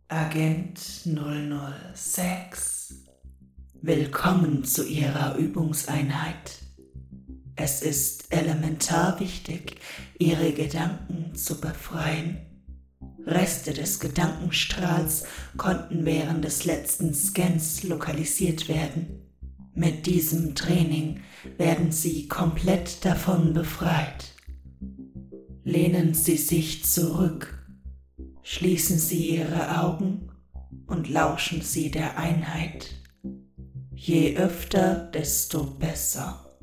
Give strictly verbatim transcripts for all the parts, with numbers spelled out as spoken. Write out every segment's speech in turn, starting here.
Agent null null sechs, willkommen zu Ihrer Übungseinheit. Es ist elementar wichtig, Ihre Gedanken zu befreien. Reste des Gedankenstrahls konnten während des letzten Scans lokalisiert werden. Mit diesem Training werden Sie komplett davon befreit. Lehnen Sie sich zurück, schließen Sie Ihre Augen und lauschen Sie der Einheit. Je öfter, desto besser.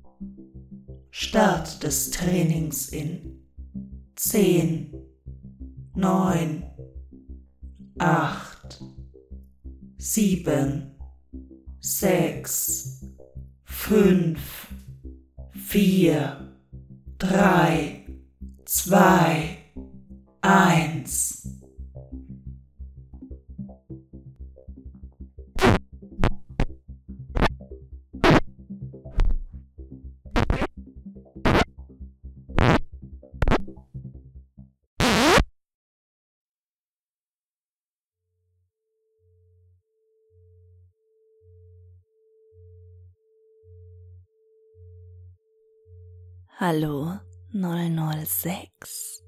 Start des Trainings in zehn, neun, acht, sieben, sechs, fünf, vier, drei, zwei, eins. Hallo null null sechs.